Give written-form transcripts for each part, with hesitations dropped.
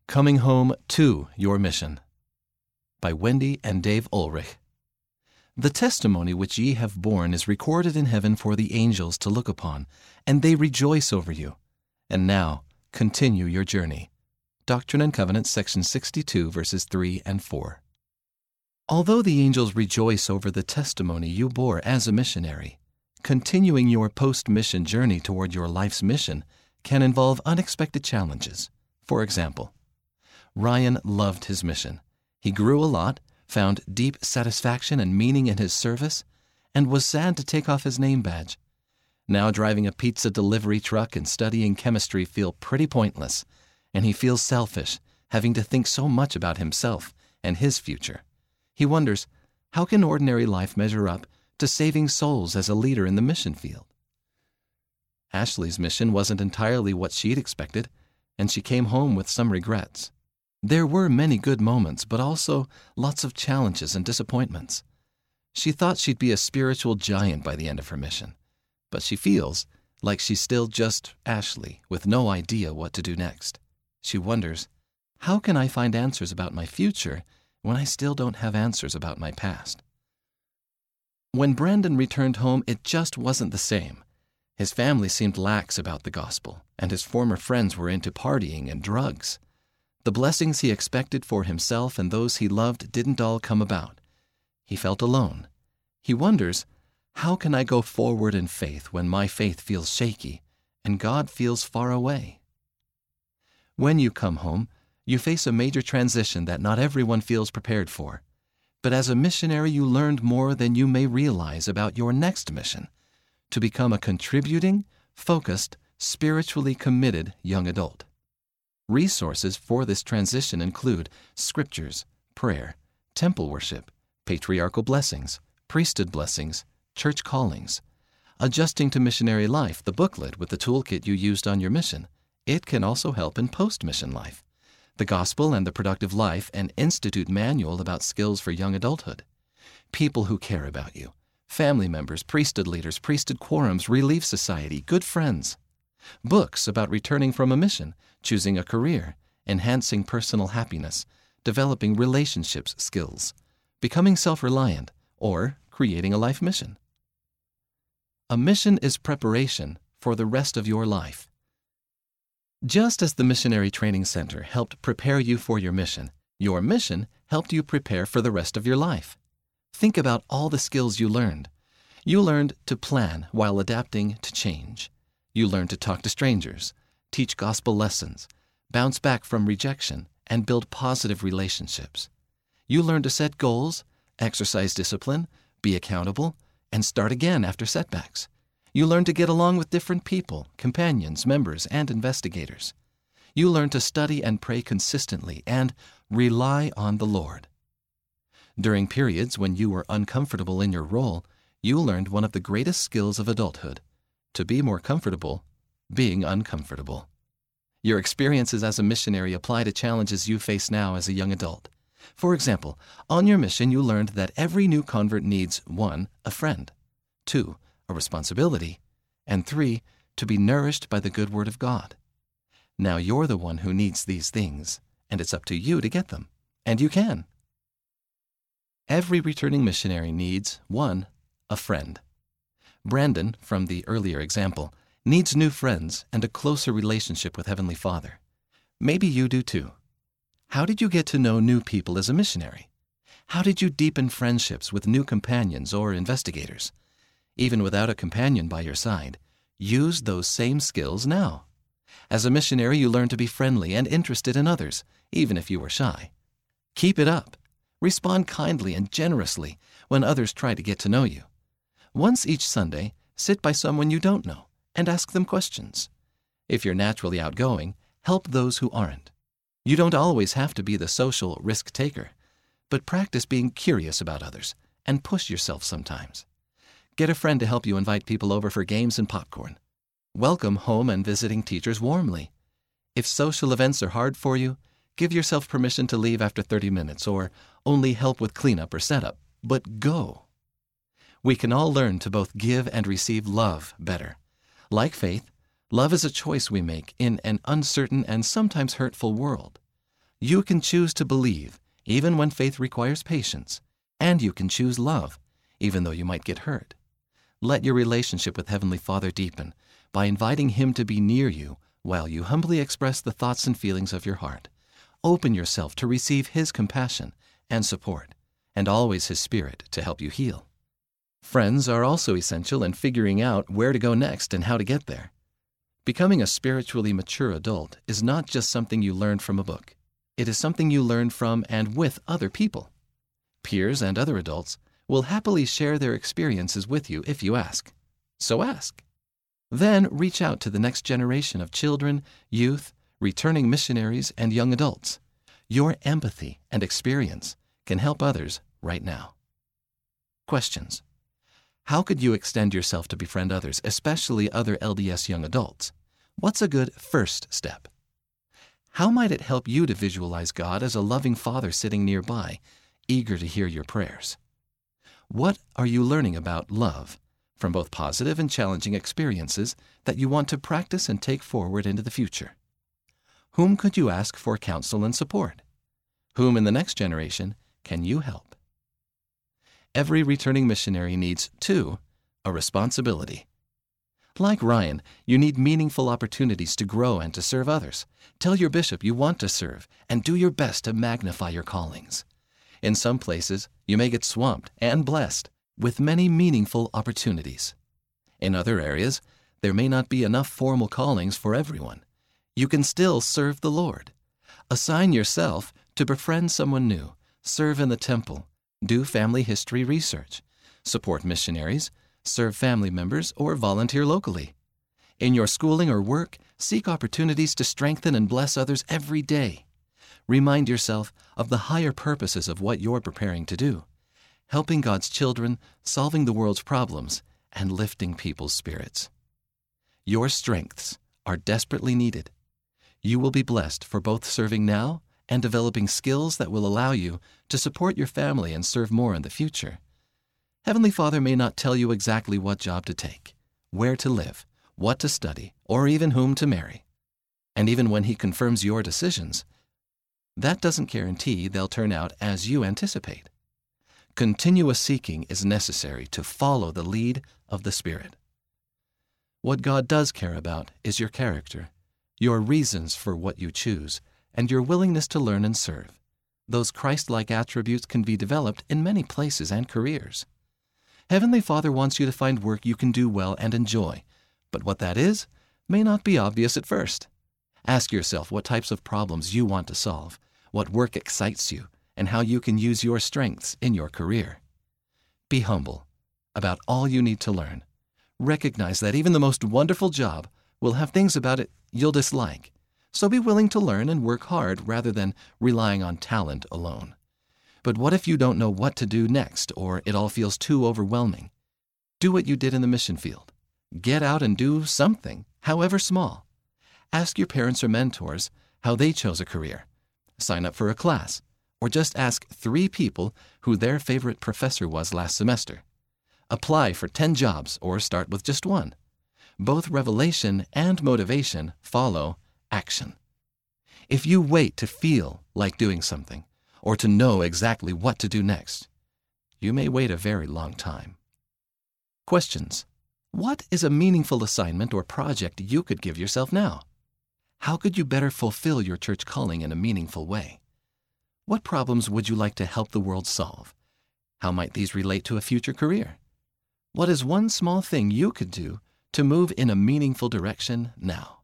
Coming Home to Your Mission by Wendy and Dave Ulrich. The testimony which ye have borne is recorded in heaven for the angels to look upon, and they rejoice over you. And now, continue your journey. Doctrine and Covenants, section 62, verses 3 and 4. Although the angels rejoice over the testimony you bore as a missionary, continuing your post-mission journey toward your life's mission can involve unexpected challenges. For example, Ryan loved his mission. He grew a lot, found deep satisfaction and meaning in his service, and was sad to take off his name badge. Now driving a pizza delivery truck and studying chemistry feel pretty pointless, and he feels selfish, having to think so much about himself and his future. He wonders, how can ordinary life measure up to saving souls as a leader in the mission field? Ashley's mission wasn't entirely what she'd expected, and she came home with some regrets. There were many good moments, but also lots of challenges and disappointments. She thought she'd be a spiritual giant by the end of her mission, but she feels like she's still just Ashley with no idea what to do next. She wonders, how can I find answers about my future when I still don't have answers about my past? When Brandon returned home, it just wasn't the same. His family seemed lax about the gospel, and his former friends were into partying and drugs. The blessings he expected for himself and those he loved didn't all come about. He felt alone. He wonders, how can I go forward in faith when my faith feels shaky and God feels far away? When you come home, you face a major transition that not everyone feels prepared for. But as a missionary, you learned more than you may realize about your next mission, to become a contributing, focused, spiritually committed young adult. Resources for this transition include scriptures, prayer, temple worship, patriarchal blessings, priesthood blessings, church callings. Adjusting to Missionary Life, the booklet with the toolkit you used on your mission. It can also help in post-mission life. The Gospel and the Productive Life, an institute manual about skills for young adulthood. People who care about you. Family members, priesthood leaders, priesthood quorums, Relief Society, good friends. Books about returning from a mission, choosing a career, enhancing personal happiness, developing relationships skills, becoming self-reliant, or creating a life mission. A mission is preparation for the rest of your life. Just as the Missionary Training Center helped prepare you for your mission helped you prepare for the rest of your life. Think about all the skills you learned. You learned to plan while adapting to change. You learned to talk to strangers, teach gospel lessons, bounce back from rejection, and build positive relationships. You learned to set goals, exercise discipline, be accountable, and start again after setbacks. You learned to get along with different people, companions, members, and investigators. You learned to study and pray consistently and rely on the Lord. During periods when you were uncomfortable in your role, you learned one of the greatest skills of adulthood, to be more comfortable being uncomfortable. Your experiences as a missionary apply to challenges you face now as a young adult. For example, on your mission you learned that every new convert needs 1. A friend, 2. A responsibility, and 3. To be nourished by the good word of God. Now you're the one who needs these things, and it's up to you to get them. And you can. Every returning missionary needs 1. A friend. Brandon, from the earlier example, needs new friends and a closer relationship with Heavenly Father. Maybe you do too. How did you get to know new people as a missionary? How did you deepen friendships with new companions or investigators? Even without a companion by your side, use those same skills now. As a missionary, you learn to be friendly and interested in others, even if you were shy. Keep it up. Respond kindly and generously when others try to get to know you. Once each Sunday, sit by someone you don't know and ask them questions. If you're naturally outgoing, help those who aren't. You don't always have to be the social risk-taker, but practice being curious about others and push yourself sometimes. Get a friend to help you invite people over for games and popcorn. Welcome home and visiting teachers warmly. If social events are hard for you, give yourself permission to leave after 30 minutes or only help with cleanup or setup, but go. We can all learn to both give and receive love better. Like faith, love is a choice we make in an uncertain and sometimes hurtful world. You can choose to believe, even when faith requires patience, and you can choose love, even though you might get hurt. Let your relationship with Heavenly Father deepen by inviting Him to be near you while you humbly express the thoughts and feelings of your heart. Open yourself to receive His compassion and support, and always His Spirit to help you heal. Friends are also essential in figuring out where to go next and how to get there. Becoming a spiritually mature adult is not just something you learn from a book. It is something you learn from and with other people. Peers and other adults will happily share their experiences with you if you ask. So ask. Then reach out to the next generation of children, youth, returning missionaries, and young adults. Your empathy and experience can help others right now. Questions. How could you extend yourself to befriend others, especially other LDS young adults? What's a good first step? How might it help you to visualize God as a loving Father sitting nearby, eager to hear your prayers? What are you learning about love from both positive and challenging experiences that you want to practice and take forward into the future? Whom could you ask for counsel and support? Whom in the next generation can you help? Every returning missionary needs, too, a responsibility. Like Ryan, you need meaningful opportunities to grow and to serve others. Tell your bishop you want to serve and do your best to magnify your callings. In some places, you may get swamped and blessed with many meaningful opportunities. In other areas, there may not be enough formal callings for everyone. You can still serve the Lord. Assign yourself to befriend someone new, serve in the temple, do family history research, support missionaries, serve family members, or volunteer locally. In your schooling or work, seek opportunities to strengthen and bless others every day. Remind yourself of the higher purposes of what you're preparing to do, helping God's children, solving the world's problems, and lifting people's spirits. Your strengths are desperately needed. You will be blessed for both serving now and developing skills that will allow you to support your family and serve more in the future. Heavenly Father may not tell you exactly what job to take, where to live, what to study, or even whom to marry. And even when He confirms your decisions, that doesn't guarantee they'll turn out as you anticipate. Continuous seeking is necessary to follow the lead of the Spirit. What God does care about is your character, your reasons for what you choose, and your willingness to learn and serve. Those Christ-like attributes can be developed in many places and careers. Heavenly Father wants you to find work you can do well and enjoy, but what that is may not be obvious at first. Ask yourself what types of problems you want to solve, what work excites you, and how you can use your strengths in your career. Be humble about all you need to learn. Recognize that even the most wonderful job will have things about it you'll dislike, so be willing to learn and work hard rather than relying on talent alone. But what if you don't know what to do next, or it all feels too overwhelming? Do what you did in the mission field. Get out and do something, however small. Ask your parents or mentors how they chose a career. Sign up for a class, or just ask 3 people who their favorite professor was last semester. Apply for 10 jobs or start with just 1. Both revelation and motivation follow action. If you wait to feel like doing something, or to know exactly what to do next, you may wait a very long time. Questions. What is a meaningful assignment or project you could give yourself now? How could you better fulfill your church calling in a meaningful way? What problems would you like to help the world solve? How might these relate to a future career? What is one small thing you could do to move in a meaningful direction now?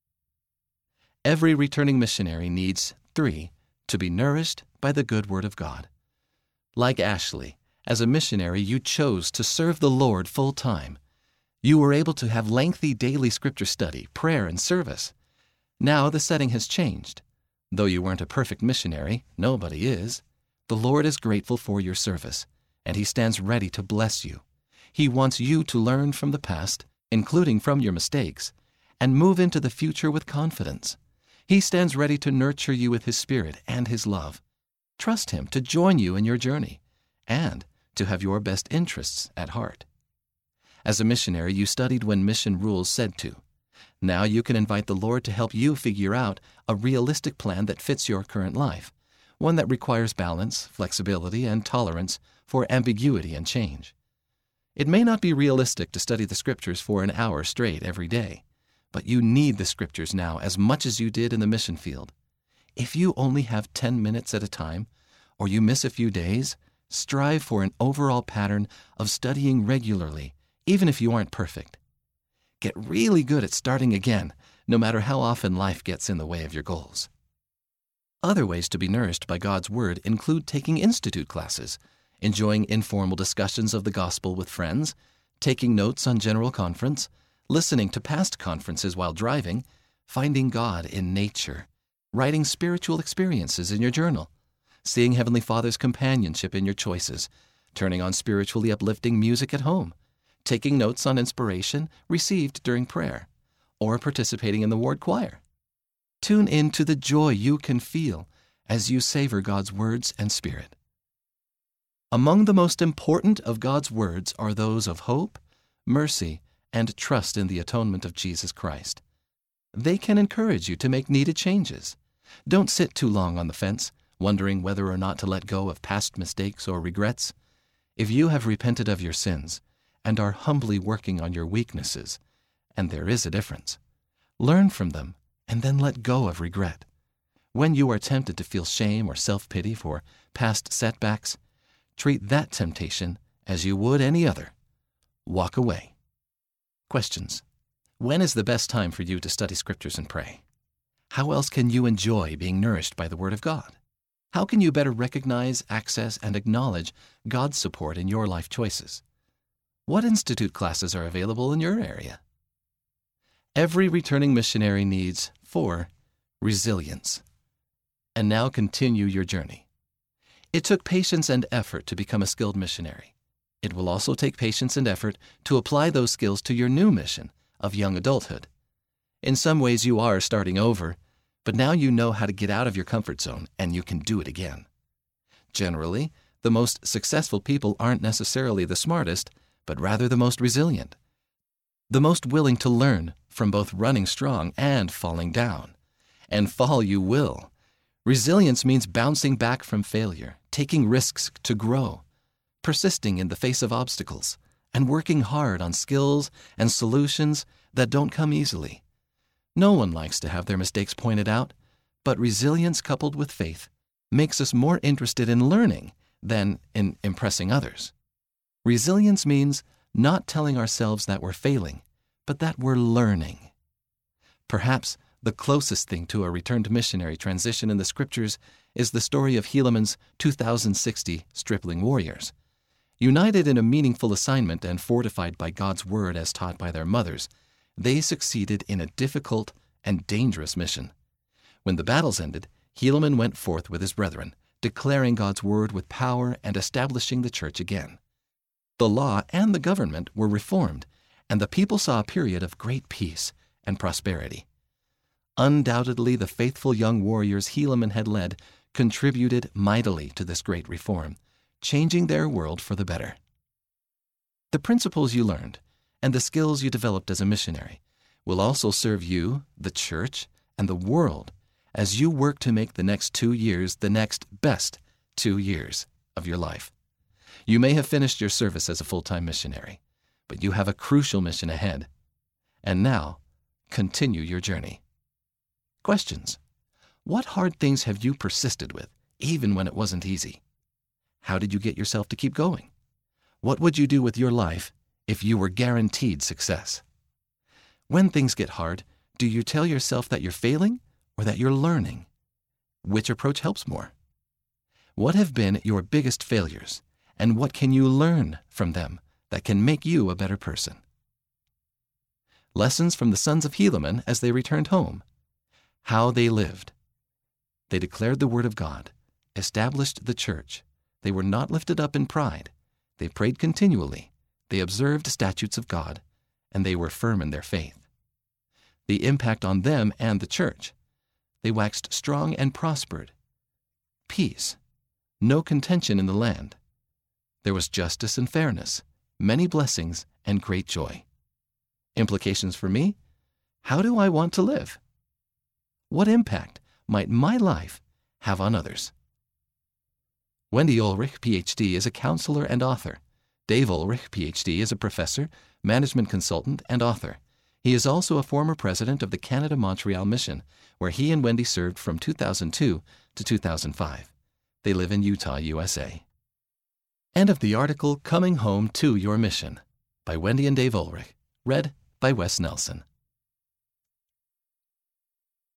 Every returning missionary needs 3 to be nourished by the good Word of God. Like Ashley, as a missionary, you chose to serve the Lord full time. You were able to have lengthy daily scripture study, prayer, and service. Now the setting has changed. Though you weren't a perfect missionary, nobody is, the Lord is grateful for your service, and He stands ready to bless you. He wants you to learn from the past, including from your mistakes, and move into the future with confidence. He stands ready to nurture you with His Spirit and His love. Trust Him to join you in your journey and to have your best interests at heart. As a missionary, you studied when mission rules said to. Now you can invite the Lord to help you figure out a realistic plan that fits your current life, one that requires balance, flexibility, and tolerance for ambiguity and change. It may not be realistic to study the Scriptures for an hour straight every day, but you need the Scriptures now as much as you did in the mission field. If you only have 10 minutes at a time, or you miss a few days, strive for an overall pattern of studying regularly, even if you aren't perfect. Get really good at starting again, no matter how often life gets in the way of your goals. Other ways to be nourished by God's Word include taking institute classes, enjoying informal discussions of the gospel with friends, taking notes on General Conference, listening to past conferences while driving, finding God in nature, writing spiritual experiences in your journal, seeing Heavenly Father's companionship in your choices, turning on spiritually uplifting music at home, taking notes on inspiration received during prayer, or participating in the ward choir. Tune in to the joy you can feel as you savor God's words and Spirit. Among the most important of God's words are those of hope, mercy, and trust in the atonement of Jesus Christ. They can encourage you to make needed changes. Don't sit too long on the fence, wondering whether or not to let go of past mistakes or regrets. If you have repented of your sins and are humbly working on your weaknesses, and there is a difference, learn from them and then let go of regret. When you are tempted to feel shame or self-pity for past setbacks, treat that temptation as you would any other. Walk away. Questions. When is the best time for you to study Scriptures and pray? How else can you enjoy being nourished by the Word of God? How can you better recognize, access, and acknowledge God's support in your life choices? What institute classes are available in your area? Every returning missionary needs 4. Resilience. And now continue your journey. It took patience and effort to become a skilled missionary. It will also take patience and effort to apply those skills to your new mission of young adulthood. In some ways you are starting over, but now you know how to get out of your comfort zone and you can do it again. Generally, the most successful people aren't necessarily the smartest, but rather the most resilient, the most willing to learn from both running strong and falling down. And fall you will. Resilience means bouncing back from failure, taking risks to grow, persisting in the face of obstacles, and working hard on skills and solutions that don't come easily. No one likes to have their mistakes pointed out, but resilience coupled with faith makes us more interested in learning than in impressing others. Resilience means not telling ourselves that we're failing, but that we're learning. Perhaps the closest thing to a returned missionary transition in the Scriptures is the story of Helaman's 2,060 stripling warriors. United in a meaningful assignment and fortified by God's Word as taught by their mothers, they succeeded in a difficult and dangerous mission. When the battles ended, Helaman went forth with his brethren, declaring God's Word with power and establishing the church again. The law and the government were reformed, and the people saw a period of great peace and prosperity. Undoubtedly, the faithful young warriors Helaman had led contributed mightily to this great reform, changing their world for the better. The principles you learned and the skills you developed as a missionary will also serve you, the church, and the world as you work to make the next 2 years the next best 2 years of your life. You may have finished your service as a full-time missionary, but you have a crucial mission ahead. And now, continue your journey. Questions. What hard things have you persisted with, even when it wasn't easy? How did you get yourself to keep going? What would you do with your life if you were guaranteed success? When things get hard, do you tell yourself that you're failing or that you're learning? Which approach helps more? What have been your biggest failures, and what can you learn from them that can make you a better person? Lessons from the sons of Helaman as they returned home. How they lived. They declared the Word of God, established the church. They were not lifted up in pride. They prayed continually. They observed statutes of God, and they were firm in their faith. The impact on them and the church. They waxed strong and prospered. Peace. No contention in the land. There was justice and fairness, many blessings, and great joy. Implications for me? How do I want to live? What impact might my life have on others? Wendy Ulrich, Ph.D., is a counselor and author. Dave Ulrich, Ph.D., is a professor, management consultant, and author. He is also a former president of the Canada-Montreal Mission, where he and Wendy served from 2002 to 2005. They live in Utah, USA. End of the article Coming Home to Your Mission by Wendy and Dave Ulrich, read by Wes Nelson.